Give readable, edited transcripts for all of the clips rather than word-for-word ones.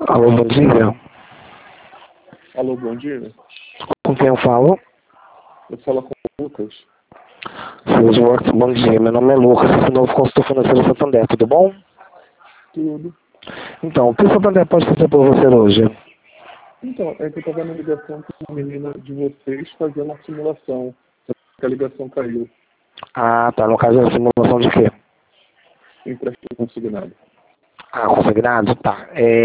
Alô, bom dia. Alô, bom dia. Com quem eu falo? Eu falo com o Lucas. Bom dia, meu nome é Lucas, esse novo consultor financeiro Santander, tudo bom? Tudo. Então, o que o Santander pode fazer por você hoje? Então, é que eu estava na ligação com uma menina de vocês fazendo uma simulação. Só que a ligação caiu. Ah, tá, no caso é a simulação de quê? Empréstimo consignado. Ah, consignado? Tá.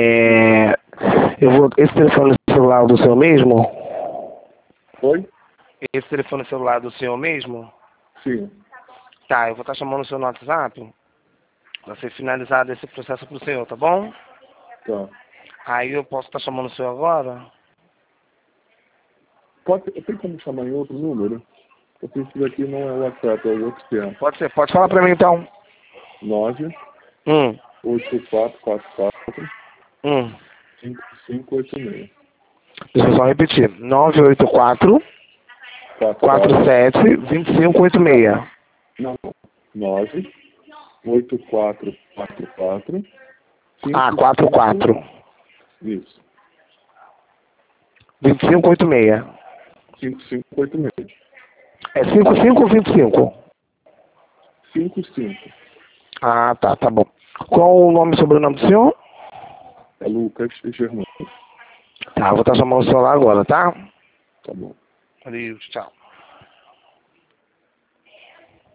Esse telefone celular do senhor mesmo? Oi? Esse telefone celular do senhor mesmo? Sim. Tá, eu vou estar chamando o senhor no WhatsApp para ser finalizado esse processo pro senhor, tá bom? Tá. Aí eu posso estar chamando o senhor agora? Tem como chamar em outro número? Porque esse daqui não é o WhatsApp, é o outro que é. Pode ser, pode falar para mim então. 9 Hum, 8444 hum. 5586. Deixa eu só repetir. 984 47 2586. Não. 9 8444 Ah, 44. Isso. 2586. 5586. É 55 ou 25? 55. Ah, tá, tá bom. Qual o nome e sobrenome do senhor? É Lucas Germano. Tá, eu vou estar chamando o senhor lá agora, tá? Tá bom. Valeu, tchau.